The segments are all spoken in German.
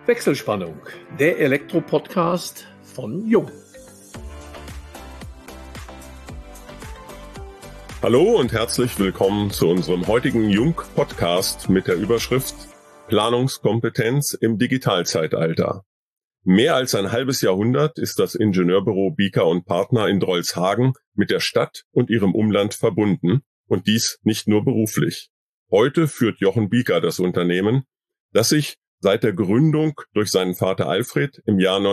Wechselspannung, der Elektro-Podcast von Jung. Hallo und herzlich willkommen zu unserem heutigen Jung-Podcast mit der Überschrift Planungskompetenz im Digitalzeitalter. Mehr als ein halbes Jahrhundert ist das Ingenieurbüro Bieker & Partner in Drolshagen mit der Stadt und ihrem Umland verbunden und dies nicht nur beruflich. Heute führt Jochen Bieker das Unternehmen, das sich seit der Gründung durch seinen Vater Alfred im Jahr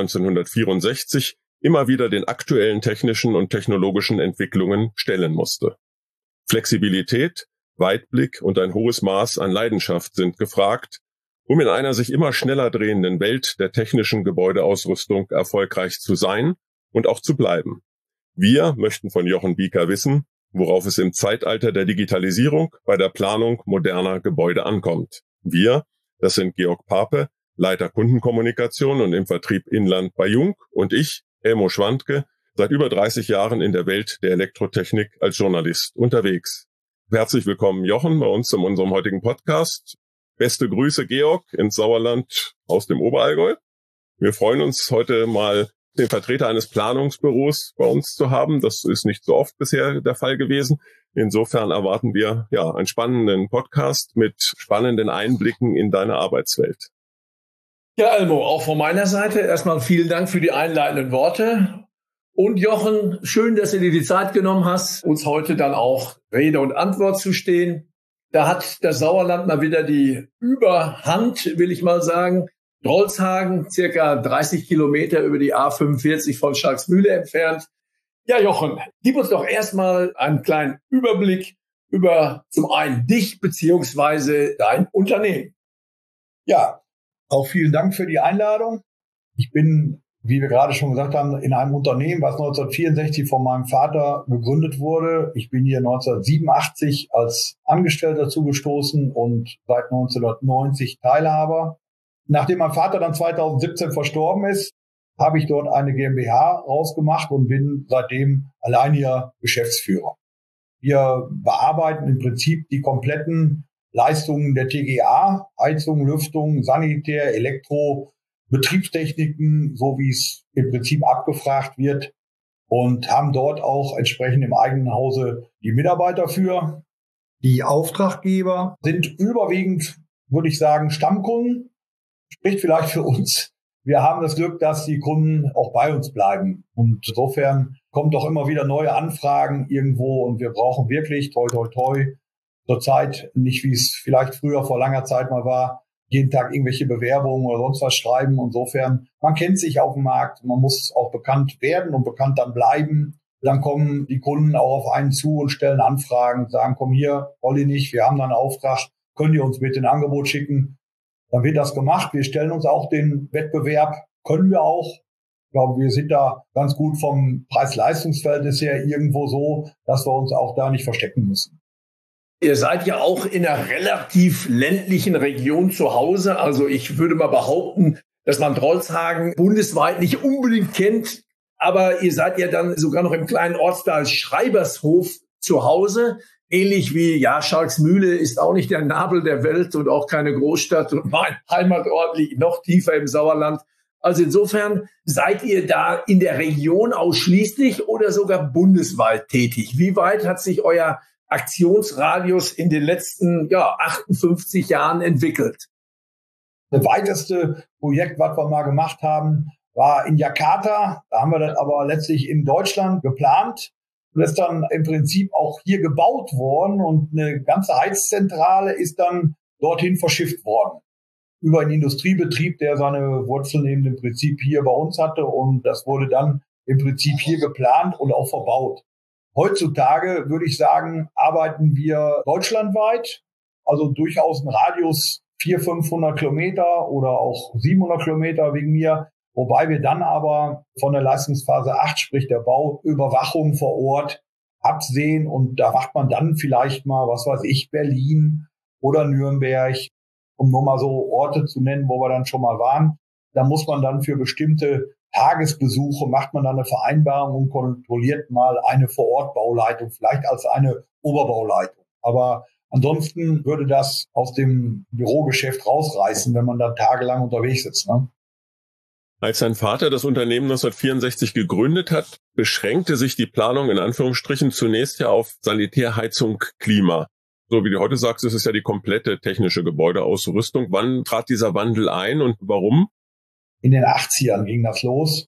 1964 immer wieder den aktuellen technischen und technologischen Entwicklungen stellen musste. Flexibilität, Weitblick und ein hohes Maß an Leidenschaft sind gefragt, um in einer sich immer schneller drehenden Welt der technischen Gebäudeausrüstung erfolgreich zu sein und auch zu bleiben. Wir möchten von Jochen Bieker wissen, worauf es im Zeitalter der Digitalisierung bei der Planung moderner Gebäude ankommt. Wir, das sind Georg Pape, Leiter Kundenkommunikation und im Vertrieb Inland bei Jung, und ich, Elmo Schwandke, seit über 30 Jahren in der Welt der Elektrotechnik als Journalist unterwegs. Herzlich willkommen, Jochen, bei uns in unserem heutigen Podcast. Beste Grüße, Georg, ins Sauerland aus dem Oberallgäu. Wir freuen uns, heute mal den Vertreter eines Planungsbüros bei uns zu haben. Das ist nicht so oft bisher der Fall gewesen. Insofern erwarten wir einen spannenden Podcast mit spannenden Einblicken in deine Arbeitswelt. Ja, Elmo, auch von meiner Seite erstmal vielen Dank für die einleitenden Worte. Und Jochen, schön, dass du dir die Zeit genommen hast, uns heute dann auch Rede und Antwort zu stehen. Da hat das Sauerland mal wieder die Überhand, will ich mal sagen. Drolshagen, circa 30 Kilometer über die A45 von Schalksmühle entfernt. Ja, Jochen, gib uns doch erstmal einen kleinen Überblick über zum einen dich beziehungsweise dein Unternehmen. Ja, auch vielen Dank für die Einladung. Ich bin, wie wir gerade schon gesagt haben, in einem Unternehmen, was 1964 von meinem Vater gegründet wurde. Ich bin hier 1987 als Angestellter zugestoßen und seit 1990 Teilhaber. Nachdem mein Vater dann 2017 verstorben ist, habe ich dort eine GmbH rausgemacht und bin seitdem alleiniger Geschäftsführer. Wir bearbeiten im Prinzip die kompletten Leistungen der TGA, Heizung, Lüftung, Sanitär, Elektro, Betriebstechniken, so wie es im Prinzip abgefragt wird, und haben dort auch entsprechend im eigenen Hause die Mitarbeiter für. Die Auftraggeber sind überwiegend, würde ich sagen, Stammkunden. Spricht vielleicht für uns. Wir haben das Glück, dass die Kunden auch bei uns bleiben. Und insofern kommen doch immer wieder neue Anfragen irgendwo und wir brauchen wirklich, toi, toi, toi, zurzeit nicht, wie es vielleicht früher vor langer Zeit mal war, jeden Tag irgendwelche Bewerbungen oder sonst was schreiben. Insofern, man kennt sich auf dem Markt, man muss auch bekannt werden und bekannt dann bleiben. Dann kommen die Kunden auch auf einen zu und stellen Anfragen, sagen, komm hier, Olli nicht, wir haben da einen Auftrag, könnt ihr uns bitte ein Angebot schicken? Dann wird das gemacht. Wir stellen uns auch den Wettbewerb, können wir auch. Ich glaube, wir sind da ganz gut vom Preis-Leistungs-Verhältnis her irgendwo so, dass wir uns auch da nicht verstecken müssen. Ihr seid ja auch in einer relativ ländlichen Region zu Hause. Also ich würde mal behaupten, dass man Drolshagen bundesweit nicht unbedingt kennt. Aber ihr seid ja dann sogar noch im kleinen Ortsteil Schreibershof zu Hause. Ähnlich wie, Schalksmühle ist auch nicht der Nabel der Welt und auch keine Großstadt. Und mein Heimatort liegt noch tiefer im Sauerland. Also insofern seid ihr da in der Region ausschließlich oder sogar bundesweit tätig? Wie weit hat sich euer Aktionsradius in den letzten 58 Jahren entwickelt? Das weiteste Projekt, was wir mal gemacht haben, war in Jakarta. Da haben wir das aber letztlich in Deutschland geplant. Und ist dann im Prinzip auch hier gebaut worden und eine ganze Heizzentrale ist dann dorthin verschifft worden. Über einen Industriebetrieb, der seine Wurzeln eben im Prinzip hier bei uns hatte, und das wurde dann im Prinzip hier geplant und auch verbaut. Heutzutage würde ich sagen, arbeiten wir deutschlandweit, also durchaus ein Radius 400-500 Kilometer oder auch 700 Kilometer wegen mir. Wobei wir dann aber von der Leistungsphase 8, sprich der Bauüberwachung vor Ort, absehen. Und da macht man dann vielleicht mal, Berlin oder Nürnberg, um nur mal so Orte zu nennen, wo wir dann schon mal waren. Da muss man dann für bestimmte Tagesbesuche, macht man dann eine Vereinbarung und kontrolliert mal eine Vorortbauleitung, vielleicht als eine Oberbauleitung. Aber Ansonsten würde das aus dem Bürogeschäft rausreißen, wenn man da tagelang unterwegs ist. Ne? Als sein Vater das Unternehmen 1964 gegründet hat, beschränkte sich die Planung in Anführungsstrichen zunächst ja auf Sanitär, Heizung, Klima. So wie du heute sagst, ist es ja die komplette technische Gebäudeausrüstung. Wann trat dieser Wandel ein und warum? In den 80ern ging das los.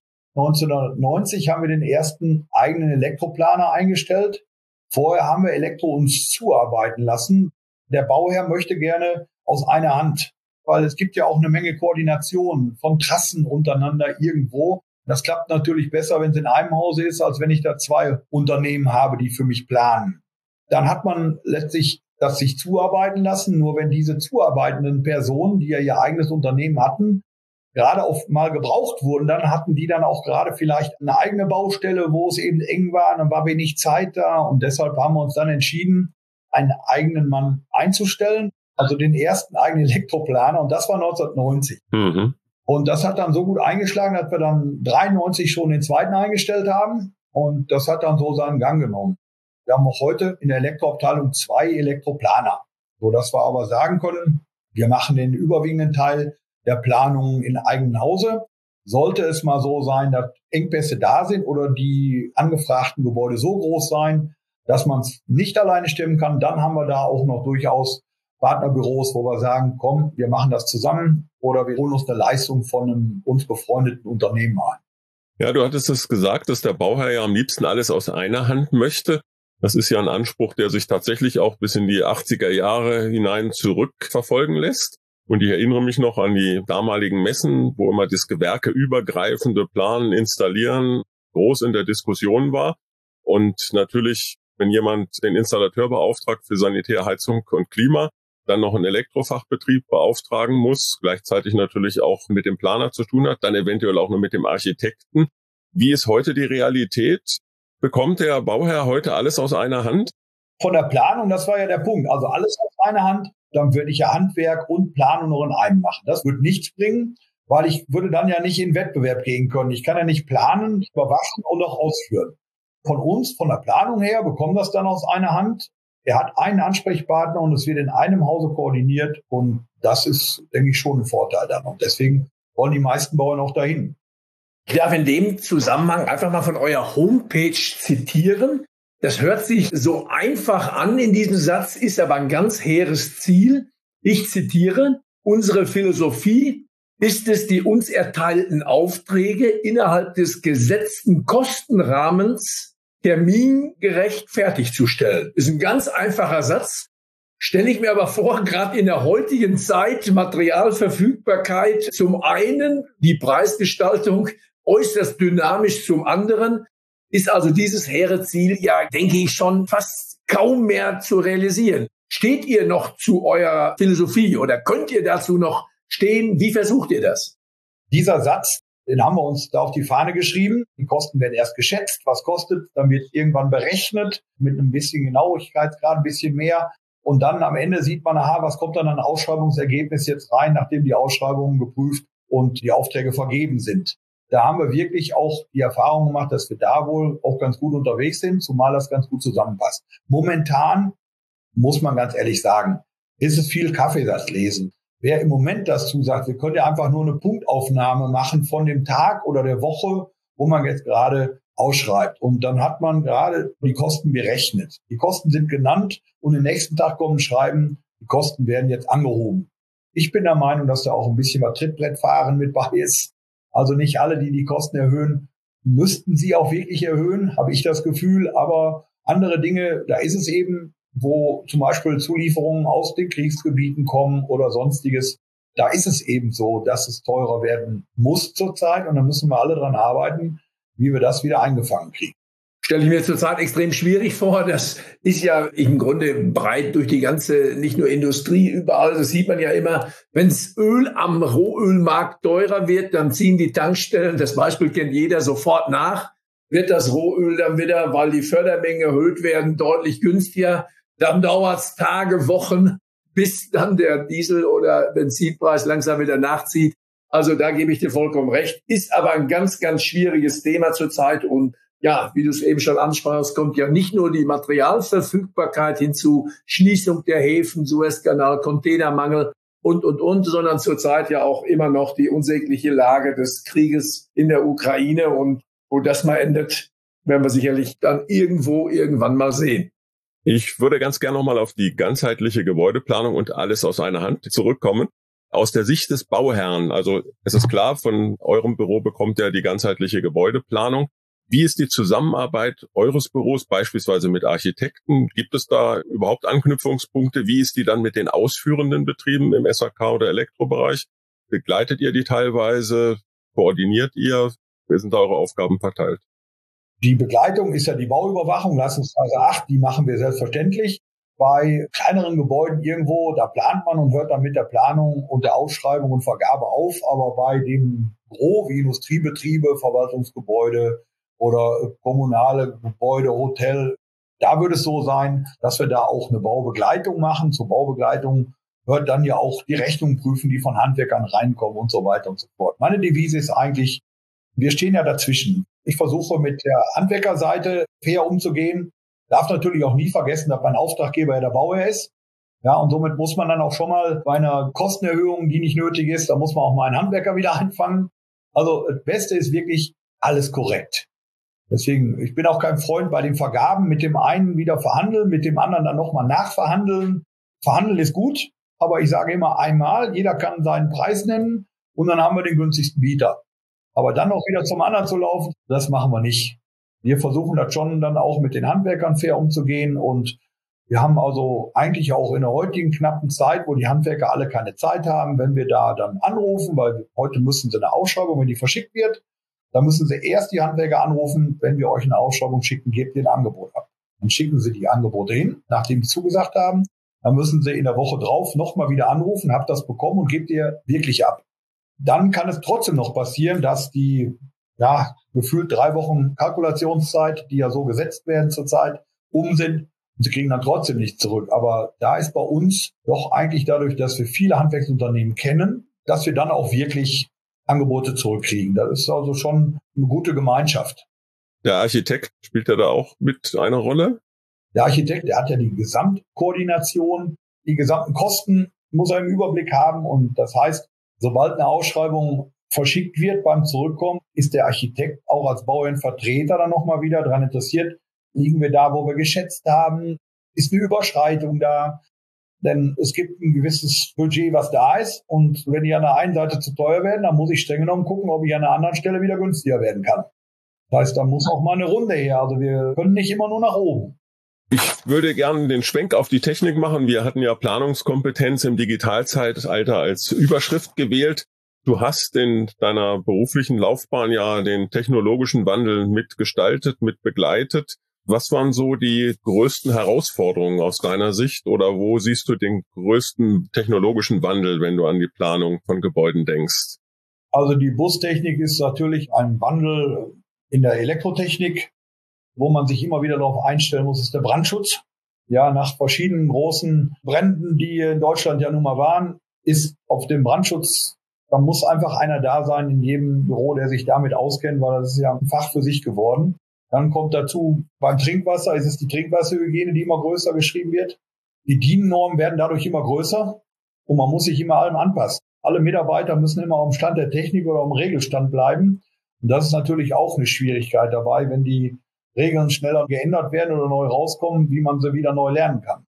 1990 haben wir den ersten eigenen Elektroplaner eingestellt. Vorher haben wir Elektro uns zuarbeiten lassen. Der Bauherr möchte gerne aus einer Hand, weil es gibt ja auch eine Menge Koordination von Trassen untereinander irgendwo. Das klappt natürlich besser, wenn es in einem Hause ist, als wenn ich da zwei Unternehmen habe, die für mich planen. Dann hat man letztlich das sich zuarbeiten lassen. Nur wenn diese zuarbeitenden Personen, die ja ihr eigenes Unternehmen hatten, gerade auch mal gebraucht wurden, dann hatten die dann auch gerade vielleicht eine eigene Baustelle, wo es eben eng war, dann war wenig Zeit da und deshalb haben wir uns dann entschieden, einen eigenen Mann einzustellen, also den ersten eigenen Elektroplaner und das war 1990. Mhm. Und das hat dann so gut eingeschlagen, dass wir dann 93 schon den zweiten eingestellt haben und das hat dann so seinen Gang genommen. Wir haben auch heute in der Elektroabteilung 2 Elektroplaner, sodass wir aber sagen können, wir machen den überwiegenden Teil der Planung in eigenem Hause. Sollte es mal so sein, dass Engpässe da sind oder die angefragten Gebäude so groß sein, dass man es nicht alleine stemmen kann, dann haben wir da auch noch durchaus Partnerbüros, wo wir sagen, komm, wir machen das zusammen oder wir holen uns eine Leistung von einem uns befreundeten Unternehmen ein. Ja, du hattest es gesagt, dass der Bauherr ja am liebsten alles aus einer Hand möchte. Das ist ja ein Anspruch, der sich tatsächlich auch bis in die 80er Jahre hinein zurückverfolgen lässt. Und ich erinnere mich noch an die damaligen Messen, wo immer das gewerkeübergreifende Planen, Installieren groß in der Diskussion war. Und natürlich, wenn jemand den Installateur beauftragt für Sanitär, Heizung und Klima, dann noch einen Elektrofachbetrieb beauftragen muss, gleichzeitig natürlich auch mit dem Planer zu tun hat, dann eventuell auch nur mit dem Architekten. Wie ist heute die Realität? Bekommt der Bauherr heute alles aus einer Hand? Von der Planung, das war ja der Punkt. Also alles aus einer Hand. Dann würde ich ja Handwerk und Planung noch in einem machen. Das würde nichts bringen, weil ich würde dann ja nicht in Wettbewerb gehen können. Ich kann ja nicht planen, überwachen und auch ausführen. Von uns, von der Planung her, bekommen das dann aus einer Hand. Er hat einen Ansprechpartner und es wird in einem Hause koordiniert. Und das ist, denke ich, schon ein Vorteil dann. Und deswegen wollen die meisten Bauern auch dahin. Ich darf in dem Zusammenhang einfach mal von eurer Homepage zitieren. Das hört sich so einfach an in diesem Satz, ist aber ein ganz hehres Ziel. Ich zitiere, unsere Philosophie ist es, die uns erteilten Aufträge innerhalb des gesetzten Kostenrahmens termingerecht fertigzustellen. Ist ein ganz einfacher Satz. Stelle ich mir aber vor, gerade in der heutigen Zeit, Materialverfügbarkeit zum einen, die Preisgestaltung äußerst dynamisch zum anderen, ist also dieses hehre Ziel, ja, denke ich, schon fast kaum mehr zu realisieren. Steht ihr noch zu eurer Philosophie oder könnt ihr dazu noch stehen? Wie versucht ihr das? Dieser Satz, den haben wir uns da auf die Fahne geschrieben. Die Kosten werden erst geschätzt. Was kostet? Dann wird irgendwann berechnet mit einem bisschen Genauigkeitsgrad, ein bisschen mehr. Und dann am Ende sieht man, aha, was kommt dann an Ausschreibungsergebnis jetzt rein, nachdem die Ausschreibungen geprüft und die Aufträge vergeben sind. Da haben wir wirklich auch die Erfahrung gemacht, dass wir da wohl auch ganz gut unterwegs sind, zumal das ganz gut zusammenpasst. Momentan, muss man ganz ehrlich sagen, ist es viel Kaffeesatz lesen. Wer im Moment das zusagt, wir können ja einfach nur eine Punktaufnahme machen von dem Tag oder der Woche, wo man jetzt gerade ausschreibt. Und dann hat man gerade die Kosten berechnet. Die Kosten sind genannt und am nächsten Tag kommen Schreiben, die Kosten werden jetzt angehoben. Ich bin der Meinung, dass da auch ein bisschen was Trittbrettfahren mit bei ist. Also nicht alle, die die Kosten erhöhen, müssten sie auch wirklich erhöhen, habe ich das Gefühl. Aber andere Dinge, da ist es eben, wo zum Beispiel Zulieferungen aus den Kriegsgebieten kommen oder sonstiges. Da ist es eben so, dass es teurer werden muss zurzeit. Und da müssen wir alle dran arbeiten, wie wir das wieder eingefangen kriegen. Stelle ich mir zurzeit extrem schwierig vor. Das ist ja im Grunde breit durch die ganze, nicht nur Industrie, überall. Das sieht man ja immer. Wenns Öl am Rohölmarkt teurer wird, dann ziehen die Tankstellen, das Beispiel kennt jeder, sofort nach. Wird das Rohöl dann wieder, weil die Fördermengen erhöht werden, deutlich günstiger. Dann dauert es Tage, Wochen, bis dann der Diesel- oder Benzinpreis langsam wieder nachzieht. Also da gebe ich dir vollkommen recht. Ist aber ein ganz, ganz schwieriges Thema zurzeit und ja, wie du es eben schon ansprachst, kommt ja nicht nur die Materialverfügbarkeit hinzu, Schließung der Häfen, Suezkanal, Containermangel und, sondern zurzeit ja auch immer noch die unsägliche Lage des Krieges in der Ukraine. Und wo das mal endet, werden wir sicherlich dann irgendwann mal sehen. Ich würde ganz gerne nochmal auf die ganzheitliche Gebäudeplanung und alles aus einer Hand zurückkommen. Aus der Sicht des Bauherrn, also es ist klar, von eurem Büro bekommt er die ganzheitliche Gebäudeplanung. Wie ist die Zusammenarbeit eures Büros beispielsweise mit Architekten? Gibt es da überhaupt Anknüpfungspunkte? Wie ist die dann mit den ausführenden Betrieben im SAK oder Elektrobereich? Begleitet ihr die teilweise? Koordiniert ihr? Wie sind da eure Aufgaben verteilt? Die Begleitung ist ja die Bauüberwachung, Leistungsphase 8, die machen wir selbstverständlich. Bei kleineren Gebäuden irgendwo, da plant man und hört dann mit der Planung und der Ausschreibung und Vergabe auf. Aber bei dem Gros wie Industriebetriebe, Verwaltungsgebäude oder kommunale Gebäude, Hotel, da würde es so sein, dass wir da auch eine Baubegleitung machen. Zur Baubegleitung hört dann ja auch die Rechnung prüfen, die von Handwerkern reinkommen und so weiter und so fort. Meine Devise ist eigentlich, wir stehen ja dazwischen. Ich versuche mit der Handwerkerseite fair umzugehen. Darf natürlich auch nie vergessen, dass mein Auftraggeber ja der Bauherr ist. Ja, und somit muss man dann auch schon mal bei einer Kostenerhöhung, die nicht nötig ist, da muss man auch mal einen Handwerker wieder einfangen. Also das Beste ist wirklich alles korrekt. Deswegen, ich bin auch kein Freund bei den Vergaben, mit dem einen wieder verhandeln, mit dem anderen dann nochmal nachverhandeln. Verhandeln ist gut, aber ich sage immer einmal, jeder kann seinen Preis nennen und dann haben wir den günstigsten Bieter. Aber dann noch wieder zum anderen zu laufen, das machen wir nicht. Wir versuchen das schon dann auch mit den Handwerkern fair umzugehen und wir haben also eigentlich auch in der heutigen knappen Zeit, wo die Handwerker alle keine Zeit haben, wenn wir da dann anrufen, weil heute müssen sie eine Ausschreibung, wenn die verschickt wird, dann müssen sie erst die Handwerker anrufen, wenn wir euch eine Ausschreibung schicken, gebt ihr ein Angebot ab. Dann schicken sie die Angebote hin, nachdem die zugesagt haben, dann müssen sie in der Woche drauf nochmal wieder anrufen, habt das bekommen und gebt ihr wirklich ab. Dann kann es trotzdem noch passieren, dass die gefühlt 3 Wochen Kalkulationszeit, die ja so gesetzt werden zurzeit, sind und sie kriegen dann trotzdem nichts zurück. Aber da ist bei uns doch eigentlich dadurch, dass wir viele Handwerksunternehmen kennen, dass wir dann auch wirklich Angebote zurückkriegen. Das ist also schon eine gute Gemeinschaft. Der Architekt, spielt er da auch mit einer Rolle? Der Architekt, der hat ja die Gesamtkoordination, die gesamten Kosten muss er im Überblick haben. Und das heißt, sobald eine Ausschreibung verschickt wird beim Zurückkommen, ist der Architekt auch als Bauherrenvertreter dann nochmal wieder daran interessiert, liegen wir da, wo wir geschätzt haben, ist eine Überschreitung da, denn es gibt ein gewisses Budget, was da ist und wenn die an der einen Seite zu teuer werden, dann muss ich streng genommen gucken, ob ich an der anderen Stelle wieder günstiger werden kann. Das heißt, da muss auch mal eine Runde her, also wir können nicht immer nur nach oben. Ich würde gerne den Schwenk auf die Technik machen. Wir hatten ja Planungskompetenz im Digitalzeitalter als Überschrift gewählt. Du hast in deiner beruflichen Laufbahn ja den technologischen Wandel mitgestaltet, mitbegleitet. Was waren so die größten Herausforderungen aus deiner Sicht oder wo siehst du den größten technologischen Wandel, wenn du an die Planung von Gebäuden denkst? Also die Bustechnik ist natürlich ein Wandel in der Elektrotechnik, wo man sich immer wieder darauf einstellen muss, ist der Brandschutz. Ja, nach verschiedenen großen Bränden, die in Deutschland ja nun mal waren, ist auf dem Brandschutz, da muss einfach einer da sein in jedem Büro, der sich damit auskennt, weil das ist ja ein Fach für sich geworden. Dann kommt dazu, beim Trinkwasser ist es die Trinkwasserhygiene, die immer größer geschrieben wird. Die DIN-Normen werden dadurch immer größer und man muss sich immer allem anpassen. Alle Mitarbeiter müssen immer am Stand der Technik oder am Regelstand bleiben. Und das ist natürlich auch eine Schwierigkeit dabei, wenn die Regeln schneller geändert werden oder neu rauskommen, wie man sie wieder neu lernen kann.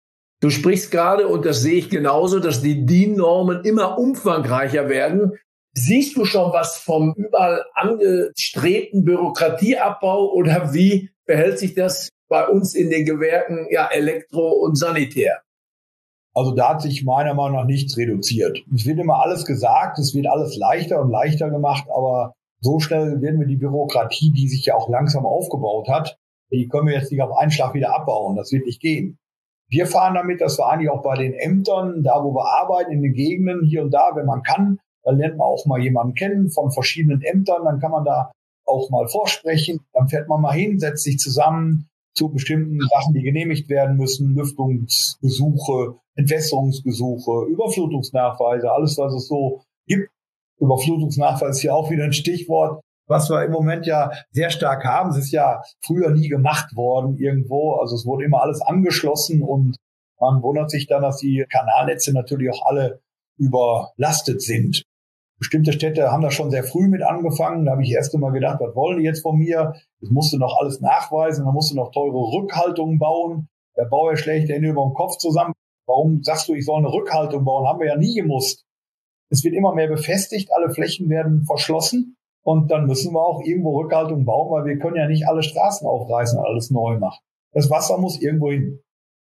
Du sprichst gerade, und das sehe ich genauso, dass die DIN-Normen immer umfangreicher werden. Siehst du schon was vom überall angestrebten Bürokratieabbau oder wie verhält sich das bei uns in den Gewerken Elektro und Sanitär? Also da hat sich meiner Meinung nach nichts reduziert. Es wird immer alles gesagt, es wird alles leichter und leichter gemacht, aber so schnell werden wir die Bürokratie, die sich ja auch langsam aufgebaut hat, die können wir jetzt nicht auf einen Schlag wieder abbauen. Das wird nicht gehen. Wir fahren damit, dass wir eigentlich auch bei den Ämtern, da wo wir arbeiten, in den Gegenden, hier und da, wenn man kann, dann lernt man auch mal jemanden kennen von verschiedenen Ämtern, dann kann man da auch mal vorsprechen, dann fährt man mal hin, setzt sich zusammen zu bestimmten Sachen, die genehmigt werden müssen, Lüftungsgesuche, Entwässerungsgesuche, Überflutungsnachweise, alles, was es so gibt. Überflutungsnachweis ist ja auch wieder ein Stichwort. was wir im Moment ja sehr stark haben. Es ist ja früher nie gemacht worden irgendwo. Also es wurde immer alles angeschlossen und man wundert sich dann, dass die Kanalnetze natürlich auch alle überlastet sind. Bestimmte Städte haben da schon sehr früh mit angefangen. Da habe ich erst einmal gedacht, was wollen die jetzt von mir? Das musst du noch alles nachweisen. Dann musst du noch teure Rückhaltungen bauen. Der Bauer schlägt die Hände über den Kopf zusammen. Warum sagst du, ich soll eine Rückhaltung bauen? Haben wir ja nie gemusst. Es wird immer mehr befestigt. Alle Flächen werden verschlossen. Und dann müssen wir auch irgendwo Rückhaltung bauen, weil wir können ja nicht alle Straßen aufreißen und alles neu machen. Das Wasser muss irgendwo hin.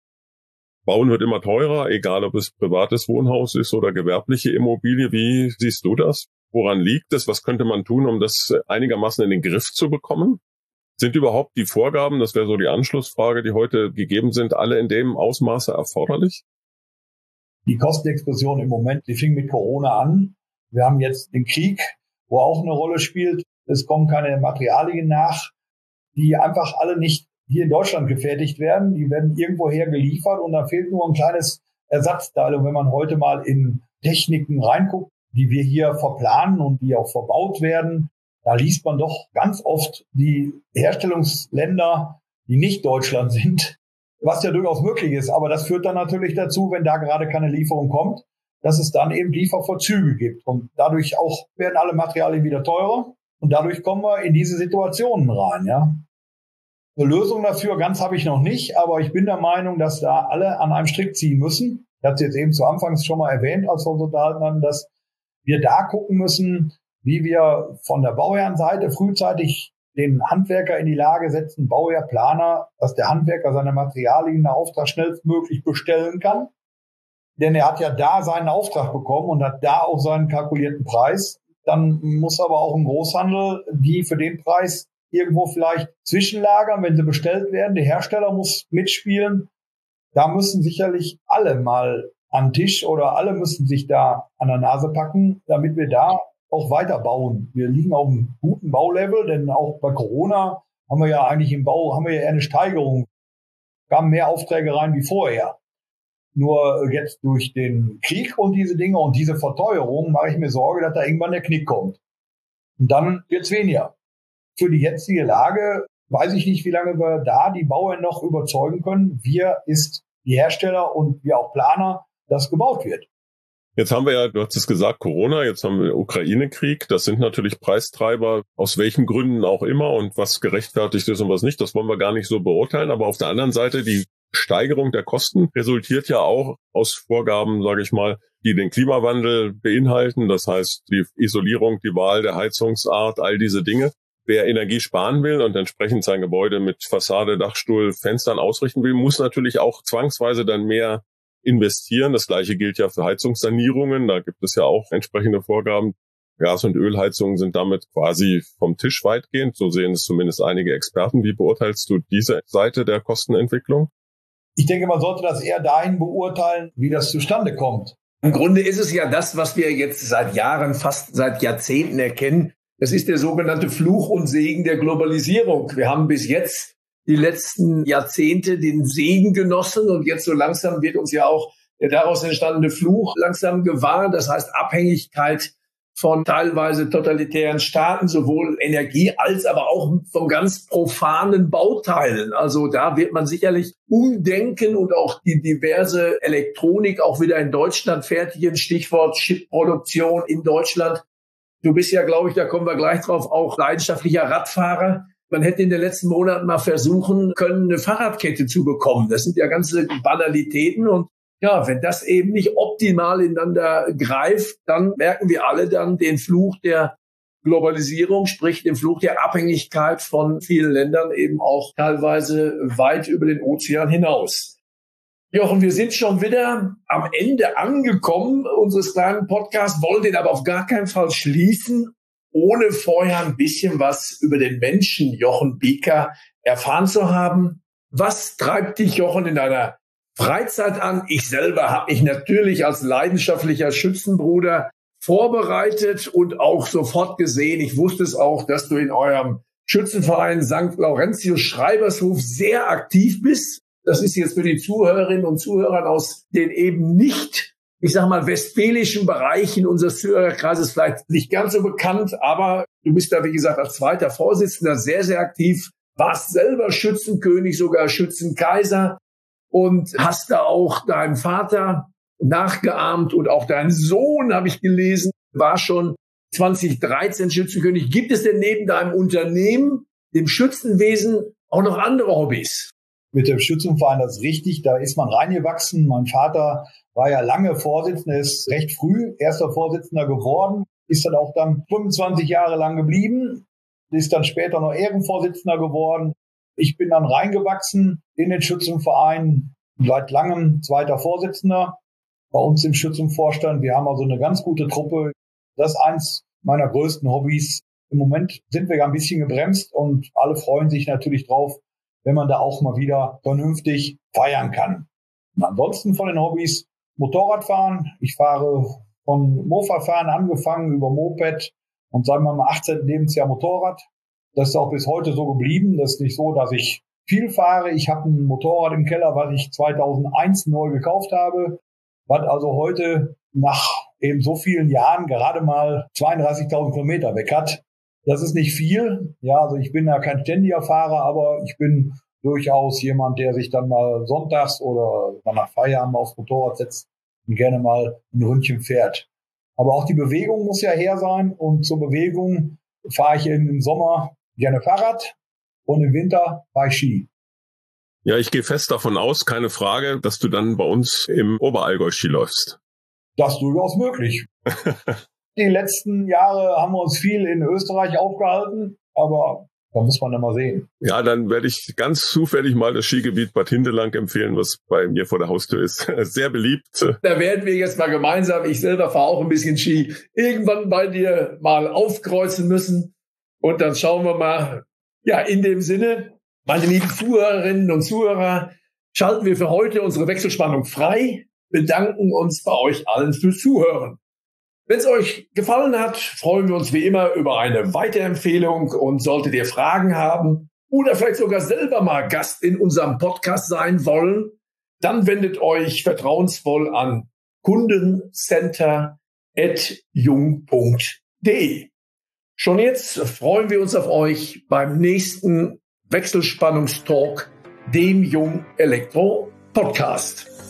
Bauen wird immer teurer, egal ob es privates Wohnhaus ist oder gewerbliche Immobilie. Wie siehst du das? Woran liegt es? Was könnte man tun, um das einigermaßen in den Griff zu bekommen? Sind überhaupt die Vorgaben, das wäre so die Anschlussfrage, die heute gegeben sind, alle in dem Ausmaße erforderlich? Die Kostenexplosion im Moment, die fing mit Corona an. Wir haben jetzt den Krieg, wo auch eine Rolle spielt. Es kommen keine Materialien nach, die einfach alle nicht hier in Deutschland gefertigt werden. Die werden irgendwoher geliefert und da fehlt nur ein kleines Ersatzteil. Und wenn man heute mal in Techniken reinguckt, die wir hier verplanen und die auch verbaut werden, da liest man doch ganz oft die Herstellungsländer, die nicht Deutschland sind, was ja durchaus möglich ist. Aber das führt dann natürlich dazu, wenn da gerade keine Lieferung kommt, dass es dann eben Lieferverzüge gibt. Und dadurch auch werden alle Materialien wieder teurer. Und dadurch kommen wir in diese Situationen rein, ja. Eine Lösung dafür ganz habe ich noch nicht, aber ich bin der Meinung, dass da alle an einem Strick ziehen müssen. Ich hatte es jetzt eben zu Anfangs schon mal erwähnt, als wir uns unterhalten haben, dass wir da gucken müssen, wie wir von der Bauherrenseite frühzeitig den Handwerker in die Lage setzen, Bauherr, Planer, dass der Handwerker seine Materialien nach Auftrag schnellstmöglich bestellen kann. Denn er hat ja da seinen Auftrag bekommen und hat da auch seinen kalkulierten Preis. Dann muss aber auch ein Großhandel die für den Preis irgendwo vielleicht zwischenlagern, wenn sie bestellt werden. Der Hersteller muss mitspielen. Da müssen sicherlich alle mal an den Tisch oder alle müssen sich da an der Nase packen, damit wir da auch weiter bauen. Wir liegen auf einem guten Baulevel, denn auch bei Corona haben wir ja eigentlich im Bau, haben wir ja eher eine Steigerung. Kamen mehr Aufträge rein wie vorher. Nur jetzt durch den Krieg und diese Dinge und diese Verteuerung mache ich mir Sorge, dass da irgendwann der Knick kommt. Und dann wird's weniger. Für die jetzige Lage weiß ich nicht, wie lange wir da die Bauern noch überzeugen können. Wir ist die Hersteller und wir auch Planer, dass gebaut wird. Jetzt haben wir ja, du hast es gesagt, Corona, jetzt haben wir Ukraine-Krieg. Das sind natürlich Preistreiber, aus welchen Gründen auch immer und was gerechtfertigt ist und was nicht. Das wollen wir gar nicht so beurteilen. Aber auf der anderen Seite, die Steigerung der Kosten resultiert ja auch aus Vorgaben, sage ich mal, die den Klimawandel beinhalten. Das heißt, die Isolierung, die Wahl der Heizungsart, all diese Dinge. Wer Energie sparen will und entsprechend sein Gebäude mit Fassade, Dachstuhl, Fenstern ausrichten will, muss natürlich auch zwangsweise dann mehr investieren. Das Gleiche gilt ja für Heizungssanierungen. Da gibt es ja auch entsprechende Vorgaben. Gas- und Ölheizungen sind damit quasi vom Tisch weitgehend. So sehen es zumindest einige Experten. Wie beurteilst du diese Seite der Kostenentwicklung? Ich denke, man sollte das eher dahin beurteilen, wie das zustande kommt. Im Grunde ist es ja das, was wir jetzt seit Jahren, fast seit Jahrzehnten erkennen. Das ist der sogenannte Fluch und Segen der Globalisierung. Wir haben bis jetzt die letzten Jahrzehnte den Segen genossen und jetzt so langsam wird uns ja auch der daraus entstandene Fluch langsam gewahr. Das heißt Abhängigkeit von teilweise totalitären Staaten, sowohl Energie als aber auch von ganz profanen Bauteilen. Also da wird man sicherlich umdenken und auch die diverse Elektronik auch wieder in Deutschland fertigen. Stichwort Chipproduktion in Deutschland. Du bist ja, glaube ich, da kommen wir gleich drauf, auch leidenschaftlicher Radfahrer. Man hätte in den letzten Monaten mal versuchen können, eine Fahrradkette zu bekommen. Das sind ja ganze Banalitäten. Und ja, wenn das eben nicht optimal ineinander greift, dann merken wir alle dann den Fluch der Globalisierung, sprich den Fluch der Abhängigkeit von vielen Ländern eben auch teilweise weit über den Ozean hinaus. Jochen, wir sind schon wieder am Ende angekommen unseres kleinen Podcasts, wollen den aber auf gar keinen Fall schließen, ohne vorher ein bisschen was über den Menschen Jochen Bieker erfahren zu haben. Was treibt dich, Jochen, in deiner Freizeit an? Ich selber habe mich natürlich als leidenschaftlicher Schützenbruder vorbereitet und auch sofort gesehen. Ich wusste es auch, dass du in eurem Schützenverein St. Laurentius Schreibershof sehr aktiv bist. Das ist jetzt für die Zuhörerinnen und Zuhörer aus den eben nicht ich sag mal, westfälischen Bereichen unseres Zuhörerkreises vielleicht nicht ganz so bekannt, aber du bist da, wie gesagt, als zweiter Vorsitzender sehr, sehr aktiv, warst selber Schützenkönig, sogar Schützenkaiser und hast da auch deinem Vater nachgeahmt und auch dein Sohn, habe ich gelesen, war schon 2013 Schützenkönig. Gibt es denn neben deinem Unternehmen, dem Schützenwesen, auch noch andere Hobbys? Mit dem Schützenverein, das ist richtig, da ist man reingewachsen. Mein Vater war ja lange Vorsitzender, ist recht früh erster Vorsitzender geworden, ist dann auch dann 25 Jahre lang geblieben, ist dann später noch Ehrenvorsitzender geworden. Ich bin dann reingewachsen in den Schützenverein, seit langem zweiter Vorsitzender bei uns im Schützenvorstand. Wir haben also eine ganz gute Truppe. Das ist eins meiner größten Hobbys. Im Moment sind wir ja ein bisschen gebremst und alle freuen sich natürlich drauf, wenn man da auch mal wieder vernünftig feiern kann. Und ansonsten von den Hobbys Motorradfahren. Ich fahre von Mofa-Fahren angefangen über Moped und seit meinem 18. Lebensjahr Motorrad. Das ist auch bis heute so geblieben. Das ist nicht so, dass ich viel fahre. Ich habe ein Motorrad im Keller, was ich 2001 neu gekauft habe, was also heute nach eben so vielen Jahren gerade mal 32.000 Kilometer weg hat. Das ist nicht viel. Ja, also ich bin ja kein ständiger Fahrer, aber ich bin durchaus jemand, der sich dann mal sonntags oder nach Feierabend aufs Motorrad setzt und gerne mal ein Ründchen fährt. Aber auch die Bewegung muss ja her sein und zur Bewegung fahre ich im Sommer gerne Fahrrad und im Winter fahre ich Ski. Ja, ich gehe fest davon aus, keine Frage, dass du dann bei uns im Oberallgäu Ski läufst. Das ist durchaus möglich. Die letzten Jahre haben wir uns viel in Österreich aufgehalten, aber da muss man dann mal sehen. Ja, dann werde ich ganz zufällig mal das Skigebiet Bad Hindelang empfehlen, was bei mir vor der Haustür ist. Sehr beliebt. Da werden wir jetzt mal gemeinsam, ich selber fahre auch ein bisschen Ski, irgendwann bei dir mal aufkreuzen müssen. Und dann schauen wir mal. Ja, in dem Sinne, meine lieben Zuhörerinnen und Zuhörer, schalten wir für heute unsere Wechselspannung frei, bedanken uns bei euch allen fürs Zuhören. Wenn es euch gefallen hat, freuen wir uns wie immer über eine Weiterempfehlung und solltet ihr Fragen haben oder vielleicht sogar selber mal Gast in unserem Podcast sein wollen, dann wendet euch vertrauensvoll an kundencenter@jung.de. Schon jetzt freuen wir uns auf euch beim nächsten Wechselspannungstalk, dem Jung Elektro Podcast.